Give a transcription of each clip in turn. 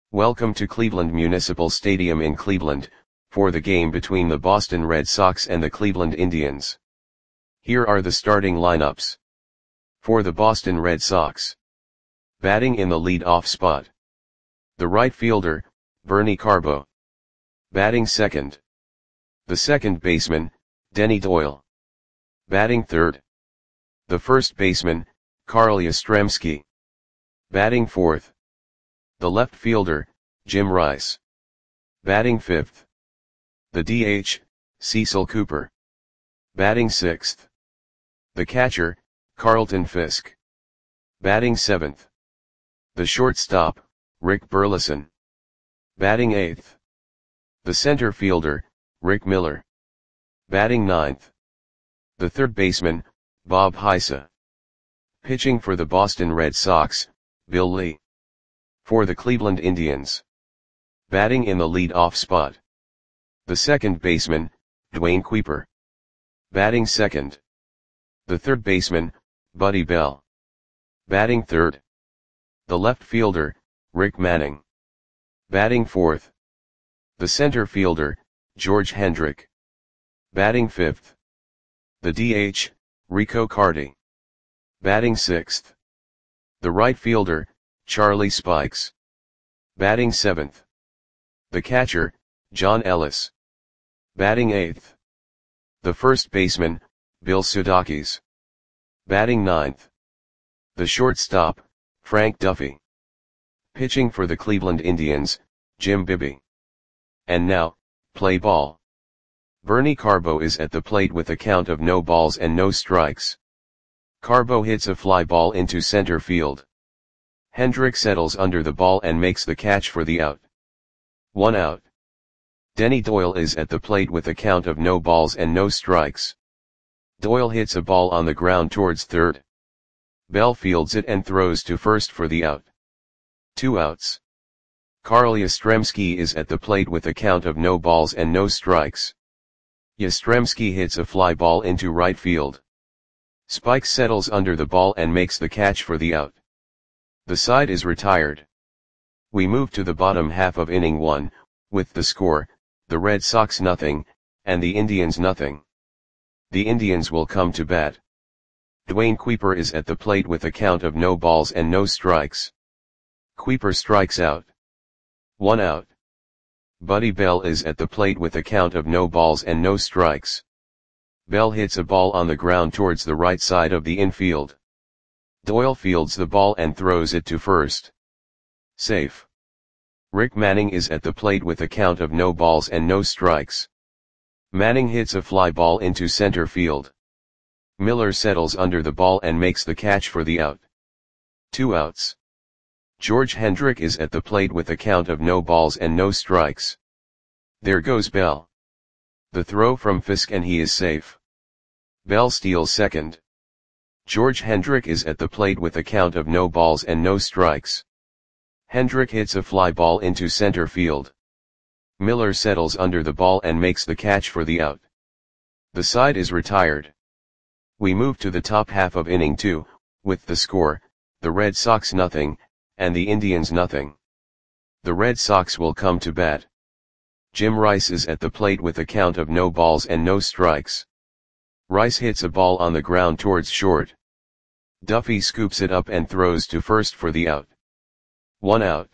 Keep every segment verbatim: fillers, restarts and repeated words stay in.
Welcome to Cleveland Municipal Stadium in Cleveland, for the game between the Boston Red Sox and the Cleveland Indians. Here are the starting lineups. For the Boston Red Sox. Batting in the lead-off spot. The right fielder, Bernie Carbo. Batting second. The second baseman, Denny Doyle. Batting third. The first baseman, Carl Yastrzemski. Batting fourth. The left fielder, Jim Rice. Batting fifth. The D H, Cecil Cooper. Batting sixth. The catcher, Carlton Fisk. Batting seventh. The shortstop, Rick Burleson. Batting eighth. The center fielder, Rick Miller. Batting ninth. The third baseman, Bob Heisa. Pitching for the Boston Red Sox, Bill Lee. For the Cleveland Indians. Batting in the lead-off spot. The second baseman, Dwayne Kuiper. Batting second. The third baseman, Buddy Bell. Batting third. The left fielder, Rick Manning. Batting fourth. The center fielder, George Hendrick. Batting fifth. The D H, Rico Carty. Batting sixth. The right fielder, Charlie Spikes. Batting seventh. The catcher, John Ellis. Batting eighth. The first baseman, Bill Sudakis. Batting ninth. The shortstop, Frank Duffy. Pitching for the Cleveland Indians, Jim Bibby. And now, play ball. Bernie Carbo is at the plate with a count of no balls and no strikes. Carbo hits a fly ball into center field. Hendrick settles under the ball and makes the catch for the out. One out. Denny Doyle is at the plate with a count of no balls and no strikes. Doyle hits a ball on the ground towards third. Bell fields it and throws to first for the out. Two outs. Carl Yastrzemski is at the plate with a count of no balls and no strikes. Yastrzemski hits a fly ball into right field. Spikes settles under the ball and makes the catch for the out. The side is retired. We move to the bottom half of inning one, with the score, the Red Sox nothing, and the Indians nothing. The Indians will come to bat. Dwayne Kuiper is at the plate with a count of no balls and no strikes. Kuiper strikes out. One out. Buddy Bell is at the plate with a count of no balls and no strikes. Bell hits a ball on the ground towards the right side of the infield. Doyle fields the ball and throws it to first. Safe. Rick Manning is at the plate with a count of no balls and no strikes. Manning hits a fly ball into center field. Miller settles under the ball and makes the catch for the out. Two outs. George Hendrick is at the plate with a count of no balls and no strikes. There goes Bell. The throw from Fisk and he is safe. Bell steals second. George Hendrick is at the plate with a count of no balls and no strikes. Hendrick hits a fly ball into center field. Miller settles under the ball and makes the catch for the out. The side is retired. We move to the top half of inning two, with the score, the Red Sox nothing, and the Indians nothing. The Red Sox will come to bat. Jim Rice is at the plate with a count of no balls and no strikes. Rice hits a ball on the ground towards short. Duffy scoops it up and throws to first for the out. One out.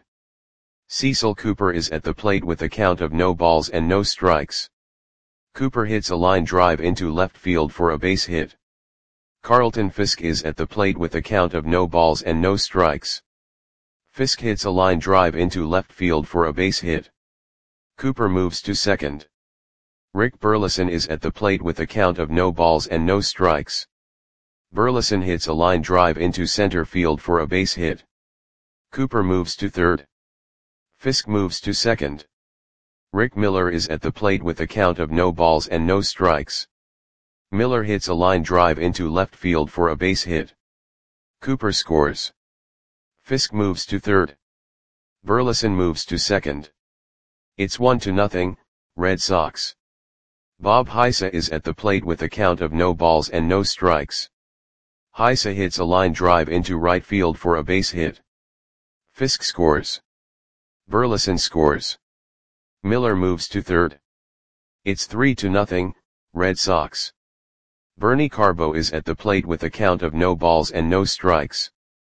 Cecil Cooper is at the plate with a count of no balls and no strikes. Cooper hits a line drive into left field for a base hit. Carlton Fisk is at the plate with a count of no balls and no strikes. Fisk hits a line drive into left field for a base hit. Cooper moves to second. Rick Burleson is at the plate with a count of no balls and no strikes. Burleson hits a line drive into center field for a base hit. Cooper moves to third. Fisk moves to second. Rick Miller is at the plate with a count of no balls and no strikes. Miller hits a line drive into left field for a base hit. Cooper scores. Fisk moves to third. Burleson moves to second. It's one to nothing, Red Sox. Bob Heisa is at the plate with a count of no balls and no strikes. Heisa hits a line drive into right field for a base hit. Fisk scores. Burleson scores. Miller moves to third. It's three to nothing, Red Sox. Bernie Carbo is at the plate with a count of no balls and no strikes.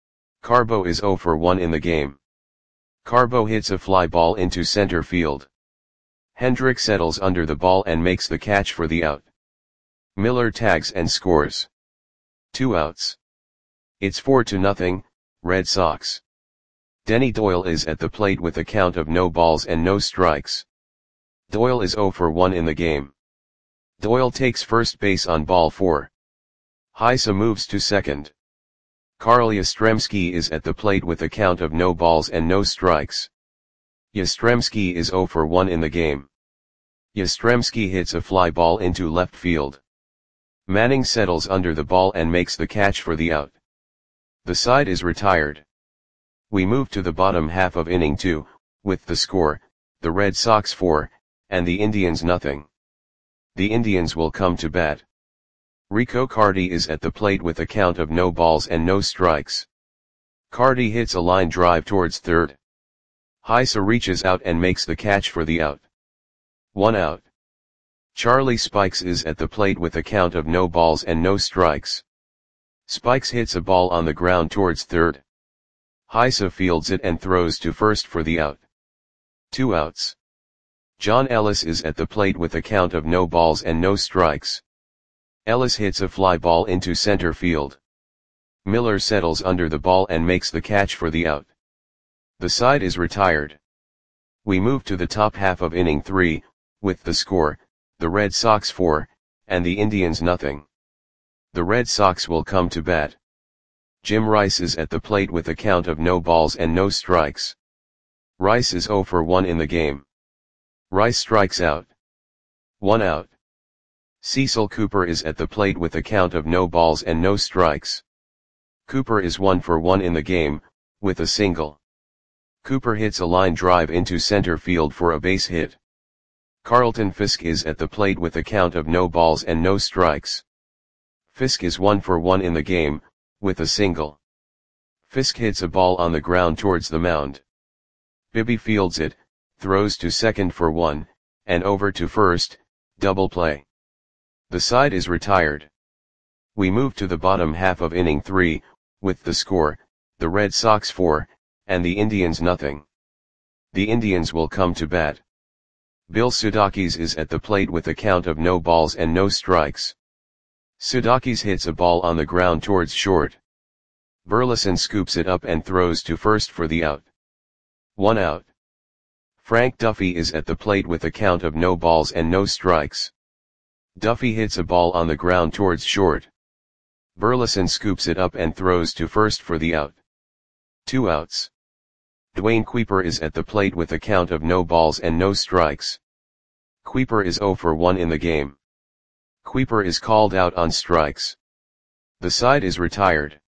Carbo is zero for one in the game. Carbo hits a fly ball into center field. Hendrick settles under the ball and makes the catch for the out. Miller tags and scores. Two outs. It's four to nothing, Red Sox. Denny Doyle is at the plate with a count of no balls and no strikes. Doyle is zero for one in the game. Doyle takes first base on ball four. Heisa moves to second. Carl Yastrzemski is at the plate with a count of no balls and no strikes. Yastrzemski is zero for one in the game. Yastrzemski hits a fly ball into left field. Manning settles under the ball and makes the catch for the out. The side is retired. We move to the bottom half of inning two, with the score, the Red Sox four, and the Indians nothing. The Indians will come to bat. Rico Carty is at the plate with a count of no balls and no strikes. Carty hits a line drive towards third. Heisa reaches out and makes the catch for the out. One out. Charlie Spikes is at the plate with a count of no balls and no strikes. Spikes hits a ball on the ground towards third. Heisa fields it and throws to first for the out. Two outs. John Ellis is at the plate with a count of no balls and no strikes. Ellis hits a fly ball into center field. Miller settles under the ball and makes the catch for the out. The side is retired. We move to the top half of inning three, with the score, the Red Sox four, and the Indians nothing. The Red Sox will come to bat. Jim Rice is at the plate with a count of no balls and no strikes. Rice is zero for one in the game. Rice strikes out. One out. Cecil Cooper is at the plate with a count of no balls and no strikes. Cooper is one for one in the game, with a single. Cooper hits a line drive into center field for a base hit. Carlton Fisk is at the plate with a count of no balls and no strikes. Fisk is one for one in the game, with a single. Fisk hits a ball on the ground towards the mound. Bibby fields it, throws to second for one, and over to first, double play. The side is retired. We move to the bottom half of inning three, with the score, the Red Sox four, and the Indians nothing. The Indians will come to bat. Bill Sudakis is at the plate with a count of no balls and no strikes. Sudakis hits a ball on the ground towards short. Burleson scoops it up and throws to first for the out. One out. Frank Duffy is at the plate with a count of no balls and no strikes. Duffy hits a ball on the ground towards short. Burleson scoops it up and throws to first for the out. Two outs. Dwayne Kuiper is at the plate with a count of no balls and no strikes. Kuiper is zero for one in the game. Kuiper is called out on strikes. The side is retired.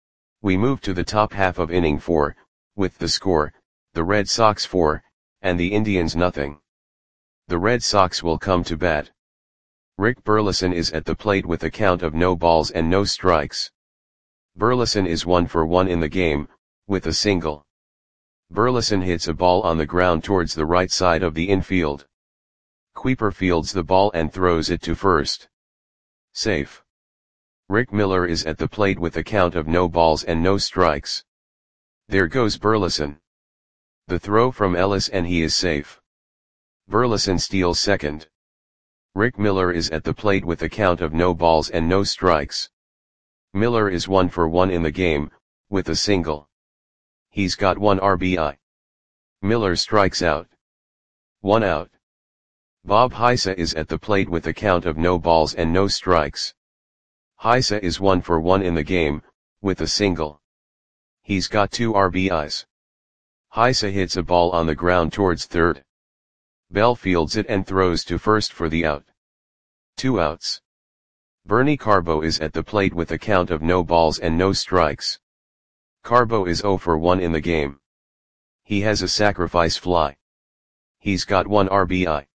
We move to the top half of inning four, with the score, the Red Sox four, and the Indians nothing. The Red Sox will come to bat. Rick Burleson is at the plate with a count of no balls and no strikes. Burleson is one for one in the game, with a single. Burleson hits a ball on the ground towards the right side of the infield. Kuiper fields the ball and throws it to first. Safe. Rick Miller is at the plate with a count of no balls and no strikes. There goes Burleson. The throw from Ellis and he is safe. Burleson steals second. Rick Miller is at the plate with a count of no balls and no strikes. Miller is one for one in the game, with a single. He's got one R B I. Miller strikes out. One out. Bob Heisa is at the plate with a count of no balls and no strikes. Heisa is one for one in the game, with a single. He's got two R B Is. Heisa hits a ball on the ground towards third. Bell fields it and throws to first for the out. Two outs. Bernie Carbo is at the plate with a count of no balls and no strikes. Carbo is zero for one in the game. He has a sacrifice fly. He's got one R B I.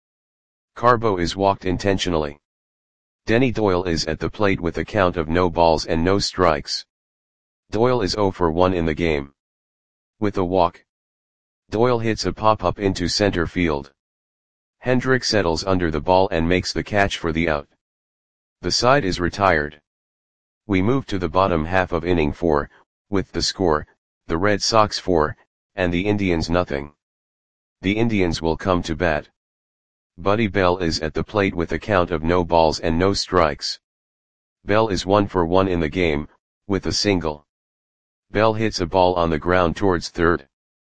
Carbo is walked intentionally. Denny Doyle is at the plate with a count of no balls and no strikes. Doyle is zero for one in the game. With a walk. Doyle hits a pop-up into center field. Hendrick settles under the ball and makes the catch for the out. The side is retired. We move to the bottom half of inning four, with the score, the Red Sox four, and the Indians nothing. The Indians will come to bat. Buddy Bell is at the plate with a count of no balls and no strikes. Bell is one for one in the game, with a single. Bell hits a ball on the ground towards third.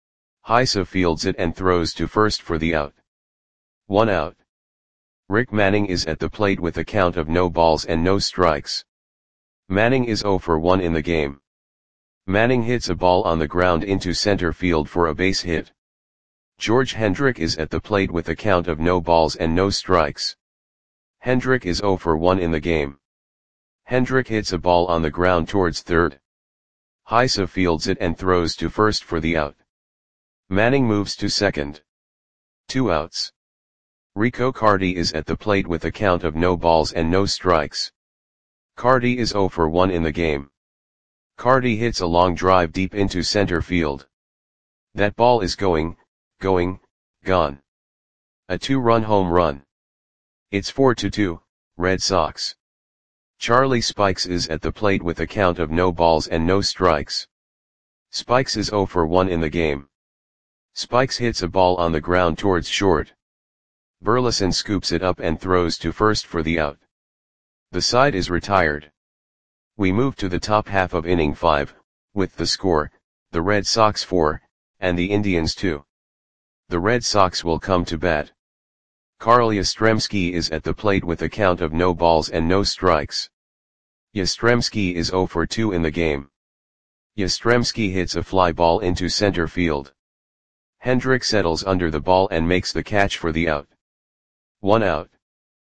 Heisa fields it and throws to first for the out. One out. Rick Manning is at the plate with a count of no balls and no strikes. Manning is zero for one in the game. Manning hits a ball on the ground into center field for a base hit. George Hendrick is at the plate with a count of no balls and no strikes. Hendrick is zero for one in the game. Hendrick hits a ball on the ground towards third. Heisa fields it and throws to first for the out. Manning moves to second. Two outs. Rico Carty is at the plate with a count of no balls and no strikes. Carty is zero for one in the game. Carty hits a long drive deep into center field. That ball is going, going, gone. A two-run home run. It's four to two, Red Sox. Charlie Spikes is at the plate with a count of no balls and no strikes. Spikes is zero for one in the game. Spikes hits a ball on the ground towards short. Burleson scoops it up and throws to first for the out. The side is retired. We move to the top half of inning five, with the score, the Red Sox four, and the Indians two. The Red Sox will come to bat. Carl Yastrzemski is at the plate with a count of no balls and no strikes. Yastrzemski is zero for two in the game. Yastrzemski hits a fly ball into center field. Hendrick settles under the ball and makes the catch for the out. One out.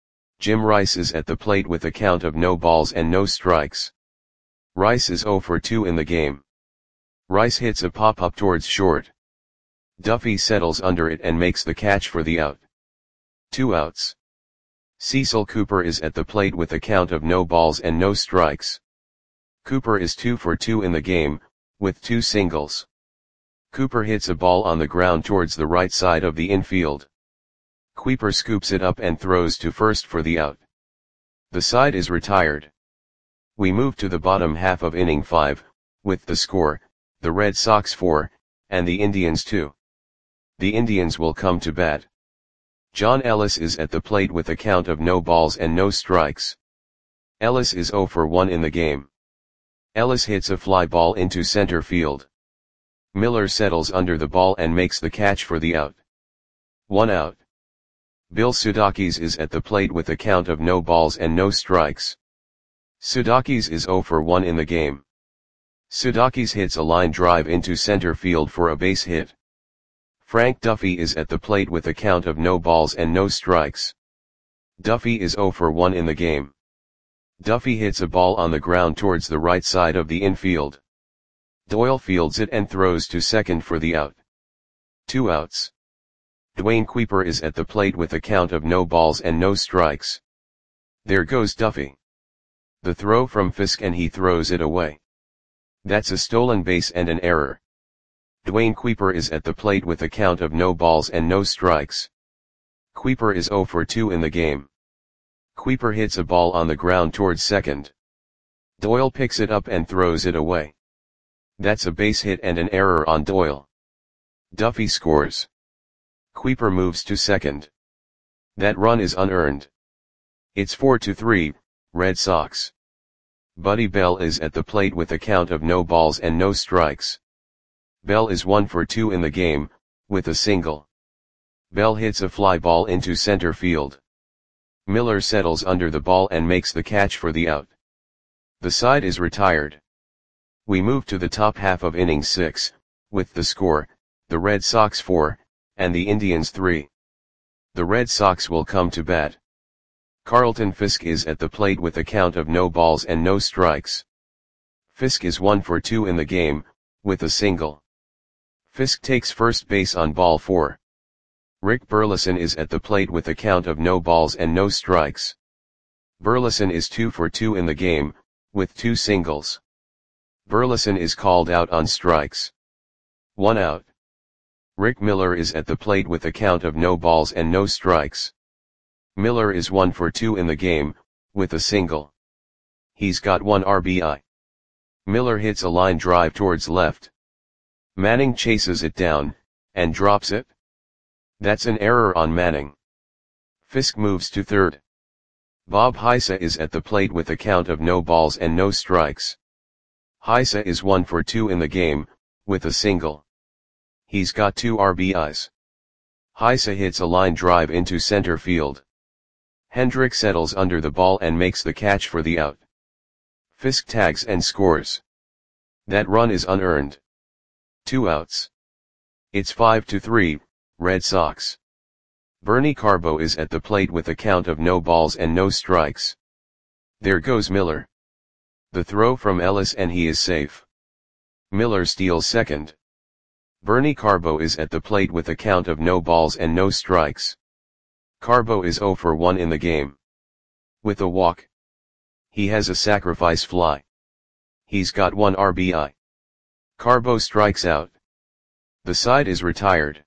Jim Rice is at the plate with a count of no balls and no strikes. Rice is zero for two in the game. Rice hits a pop-up towards short. Duffy settles under it and makes the catch for the out. Two outs. Cecil Cooper is at the plate with a count of no balls and no strikes. Cooper is two for two in the game, with two singles. Cooper hits a ball on the ground towards the right side of the infield. Cooper scoops it up and throws to first for the out. The side is retired. We move to the bottom half of inning five, with the score, the Red Sox four, and the Indians two. The Indians will come to bat. John Ellis is at the plate with a count of no balls and no strikes. Ellis is zero for one in the game. Ellis hits a fly ball into center field. Miller settles under the ball and makes the catch for the out. One out. Bill Sudakis is at the plate with a count of no balls and no strikes. Sudakis is zero for one in the game. Sudakis hits a line drive into center field for a base hit. Frank Duffy is at the plate with a count of no balls and no strikes. Duffy is zero for one in the game. Duffy hits a ball on the ground towards the right side of the infield. Doyle fields it and throws to second for the out. Two outs. Dwayne Kuiper is at the plate with a count of no balls and no strikes. There goes Duffy. The throw from Fisk and he throws it away. That's a stolen base and an error. Dwayne Kuiper is at the plate with a count of no balls and no strikes. Kuiper is zero for two in the game. Kuiper hits a ball on the ground towards second. Doyle picks it up and throws it away. That's a base hit and an error on Doyle. Duffy scores. Kuiper moves to second. That run is unearned. It's four to three, Red Sox. Buddy Bell is at the plate with a count of no balls and no strikes. Bell is one for two in the game, with a single. Bell hits a fly ball into center field. Miller settles under the ball and makes the catch for the out. The side is retired. We move to the top half of inning six, with the score, the Red Sox four, and the Indians three. The Red Sox will come to bat. Carlton Fisk is at the plate with a count of no balls and no strikes. Fisk is one for two in the game, with a single. Fisk takes first base on ball four. Rick Burleson is at the plate with a count of no balls and no strikes. Burleson is two for two in the game, with two singles. Burleson is called out on strikes. One out. Rick Miller is at the plate with a count of no balls and no strikes. Miller is one for two in the game, with a single. He's got one R B I. Miller hits a line drive towards left. Manning chases it down, and drops it. That's an error on Manning. Fisk moves to third. Bob Heise is at the plate with a count of no balls and no strikes. Heise is one for two in the game, with a single. He's got two R B Is. Heise hits a line drive into center field. Hendrick settles under the ball and makes the catch for the out. Fisk tags and scores. That run is unearned. Two outs. It's five to three, Red Sox. Bernie Carbo is at the plate with a count of no balls and no strikes. There goes Miller. The throw from Ellis and he is safe. Miller steals second. Bernie Carbo is at the plate with a count of no balls and no strikes. Carbo is zero for one in the game. With a walk. He has a sacrifice fly. He's got one R B I. Carbo strikes out. The side is retired.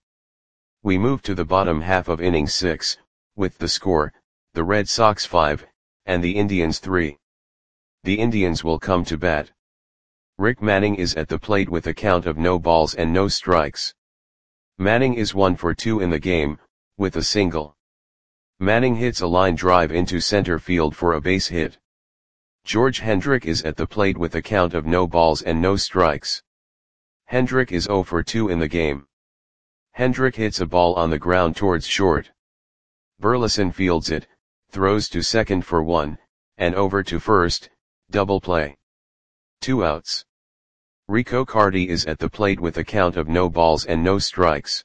We move to the bottom half of inning six, with the score, the Red Sox five, and the Indians three. The Indians will come to bat. Rick Manning is at the plate with a count of no balls and no strikes. Manning is one for two in the game, with a single. Manning hits a line drive into center field for a base hit. George Hendrick is at the plate with a count of no balls and no strikes. Hendrick is zero for two in the game. Hendrick hits a ball on the ground towards short. Burleson fields it, throws to second for one, and over to first, double play. Two outs. Rico Carty is at the plate with a count of no balls and no strikes.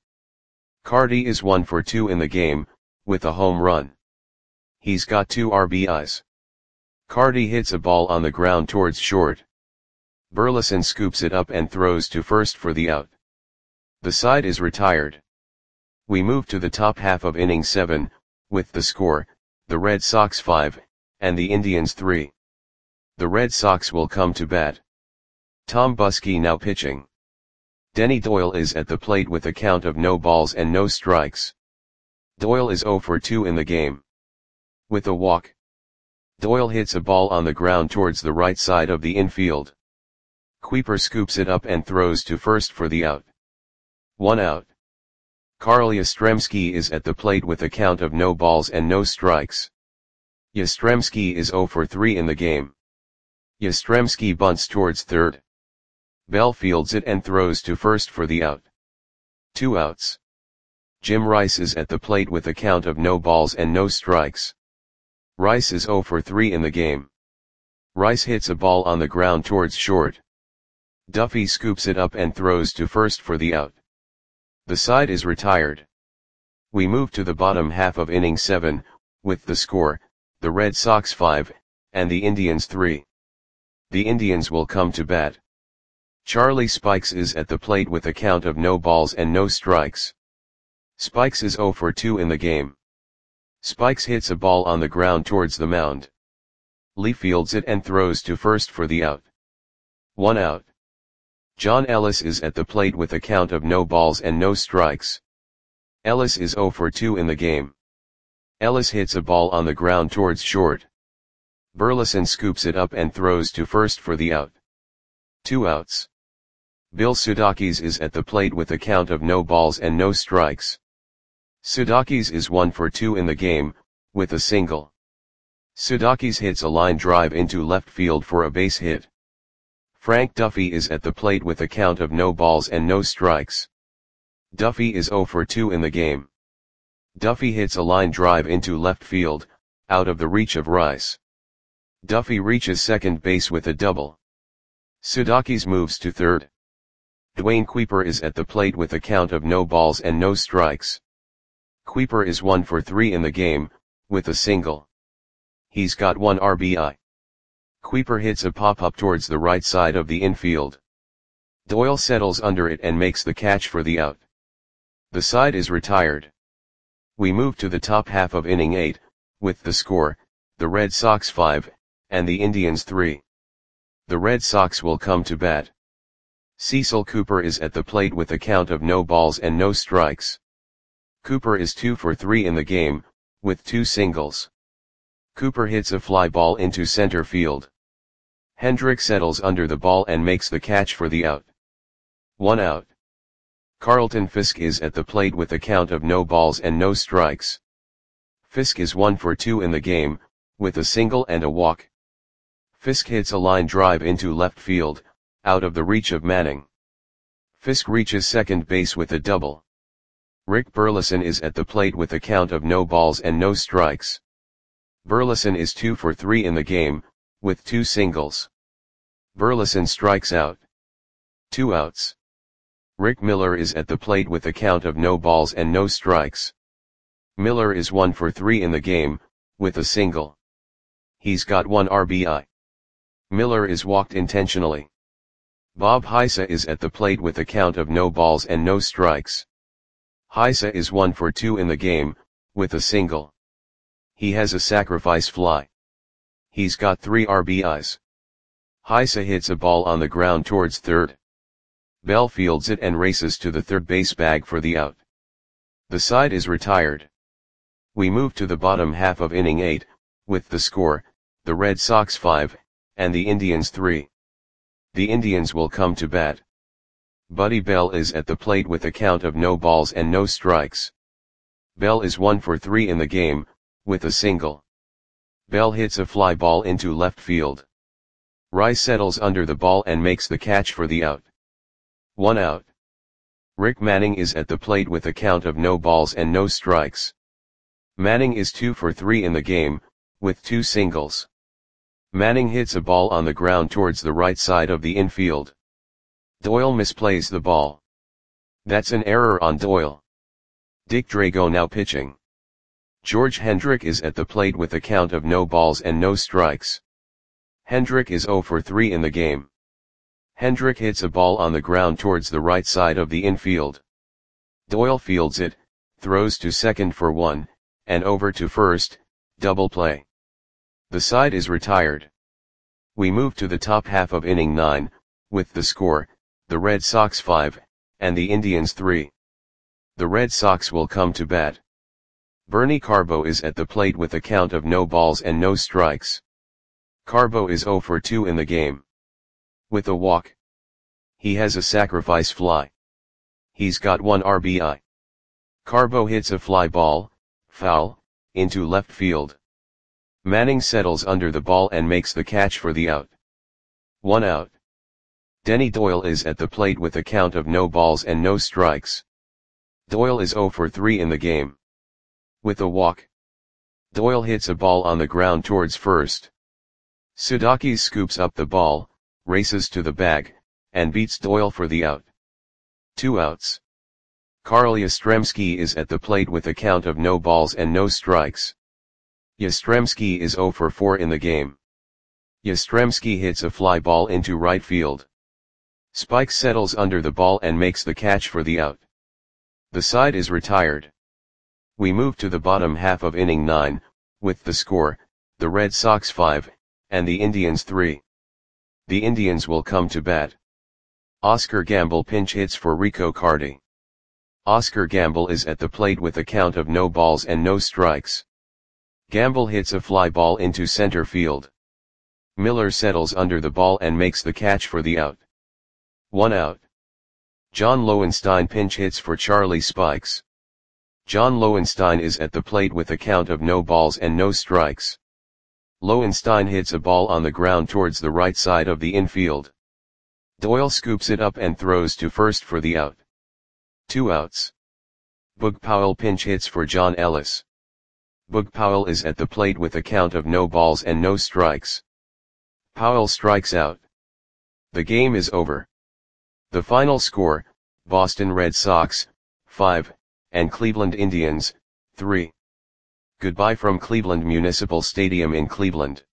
Carty is one for two in the game, with a home run. He's got two R B Is. Carty hits a ball on the ground towards short. Burleson scoops it up and throws to first for the out. The side is retired. We move to the top half of inning seven, with the score, the Red Sox five, and the Indians three. The Red Sox will come to bat. Tom Buskey now pitching. Denny Doyle is at the plate with a count of no balls and no strikes. Doyle is zero for two in the game. With a walk. Doyle hits a ball on the ground towards the right side of the infield. Kuiper scoops it up and throws to first for the out. One out. Carl Yastrzemski is at the plate with a count of no balls and no strikes. Yastrzemski is zero for three in the game. Yastrzemski bunts towards third. Bell fields it and throws to first for the out. Two outs. Jim Rice is at the plate with a count of no balls and no strikes. Rice is zero for three in the game. Rice hits a ball on the ground towards short. Duffy scoops it up and throws to first for the out. The side is retired. We move to the bottom half of inning seven, with the score, the Red Sox five, and the Indians three. The Indians will come to bat. Charlie Spikes is at the plate with a count of no balls and no strikes. Spikes is zero for two in the game. Spikes hits a ball on the ground towards the mound. Lee fields it and throws to first for the out. One out. John Ellis is at the plate with a count of no balls and no strikes. Ellis is zero for two in the game. Ellis hits a ball on the ground towards short. Burleson scoops it up and throws to first for the out. Two outs. Bill Sudakis is at the plate with a count of no balls and no strikes. Sudakis is one for two in the game, with a single. Sudakis hits a line drive into left field for a base hit. Frank Duffy is at the plate with a count of no balls and no strikes. Duffy is zero for two in the game. Duffy hits a line drive into left field, out of the reach of Rice. Duffy reaches second base with a double. Sudakis moves to third. Dwayne Kuiper is at the plate with a count of no balls and no strikes. Kuiper is one for three in the game, with a single. He's got one R B I. Kuiper hits a pop-up towards the right side of the infield. Doyle settles under it and makes the catch for the out. The side is retired. We move to the top half of inning eight, with the score, the Red Sox five, and the Indians three. The Red Sox will come to bat. Cecil Cooper is at the plate with a count of no balls and no strikes. Cooper is two for three in the game, with two singles. Cooper hits a fly ball into center field. Hendrick settles under the ball and makes the catch for the out. One out. Carlton Fisk is at the plate with a count of no balls and no strikes. Fisk is one for two in the game, with a single and a walk. Fisk hits a line drive into left field, out of the reach of Manning. Fisk reaches second base with a double. Rick Burleson is at the plate with a count of no balls and no strikes. Burleson is two for three in the game, with two singles. Burleson strikes out. Two outs. Rick Miller is at the plate with a count of no balls and no strikes. Miller is one for three in the game, with a single. He's got one R B I. Miller is walked intentionally. Bob Heisa is at the plate with a count of no balls and no strikes. Heisa is one for two in the game, with a single. He has a sacrifice fly. He's got three R B Is. Heisa hits a ball on the ground towards third. Bell fields it and races to the third base bag for the out. The side is retired. We move to the bottom half of inning eight, with the score, the Red Sox five, and the Indians three. The Indians will come to bat. Buddy Bell is at the plate with a count of no balls and no strikes. Bell is one for three in the game, with a single. Bell hits a fly ball into left field. Rice settles under the ball and makes the catch for the out. One out. Rick Manning is at the plate with a count of no balls and no strikes. Manning is two for three in the game, with two singles. Manning hits a ball on the ground towards the right side of the infield. Doyle misplays the ball. That's an error on Doyle. Dick Drago now pitching. George Hendrick is at the plate with a count of no balls and no strikes. Hendrick is zero for three in the game. Hendrick hits a ball on the ground towards the right side of the infield. Doyle fields it, throws to second for one, and over to first, double play. The side is retired. We move to the top half of inning nine, with the score, the Red Sox five, and the Indians three. The Red Sox will come to bat. Bernie Carbo is at the plate with a count of no balls and no strikes. Carbo is zero for two in the game. With a walk. He has a sacrifice fly. He's got one R B I. Carbo hits a fly ball, foul, into left field. Manning settles under the ball and makes the catch for the out. One out. Denny Doyle is at the plate with a count of no balls and no strikes. Doyle is zero for three in the game. With a walk. Doyle hits a ball on the ground towards first. Sudakis scoops up the ball, races to the bag, and beats Doyle for the out. Two outs. Carl Yastrzemski is at the plate with a count of no balls and no strikes. Yastrzemski is zero for four in the game. Yastrzemski hits a fly ball into right field. Spike settles under the ball and makes the catch for the out. The side is retired. We move to the bottom half of inning nine, with the score, the Red Sox five, and the Indians three. The Indians will come to bat. Oscar Gamble pinch hits for Rico Carty. Oscar Gamble is at the plate with a count of no balls and no strikes. Gamble hits a fly ball into center field. Miller settles under the ball and makes the catch for the out. One out. John Lowenstein pinch hits for Charlie Spikes. John Lowenstein is at the plate with a count of no balls and no strikes. Lowenstein hits a ball on the ground towards the right side of the infield. Doyle scoops it up and throws to first for the out. Two outs. Boog Powell pinch hits for John Ellis. Boog Powell is at the plate with a count of no balls and no strikes. Powell strikes out. The game is over. The final score, Boston Red Sox, five, and Cleveland Indians, three. Goodbye from Cleveland Municipal Stadium in Cleveland.